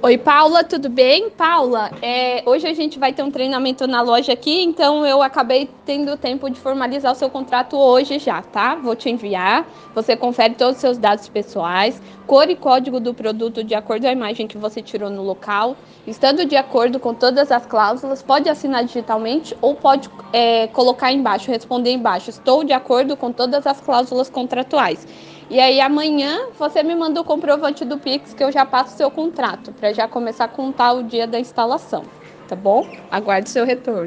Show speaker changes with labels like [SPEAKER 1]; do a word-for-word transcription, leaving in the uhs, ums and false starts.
[SPEAKER 1] Oi, Paula, tudo bem? Paula, é, hoje a gente vai ter um treinamento na loja aqui, então eu acabei tendo tempo de formalizar o seu contrato hoje já, tá? Vou te enviar, você confere todos os seus dados pessoais, cor e código do produto de acordo com a imagem que você tirou no local, estando de acordo com todas as cláusulas, pode assinar digitalmente ou pode é, colocar embaixo, responder embaixo, estou de acordo com todas as cláusulas contratuais. E aí amanhã você me manda o comprovante do Pix que eu já passo o seu contrato, para já começar a contar o dia da instalação, tá bom? Aguarde seu retorno.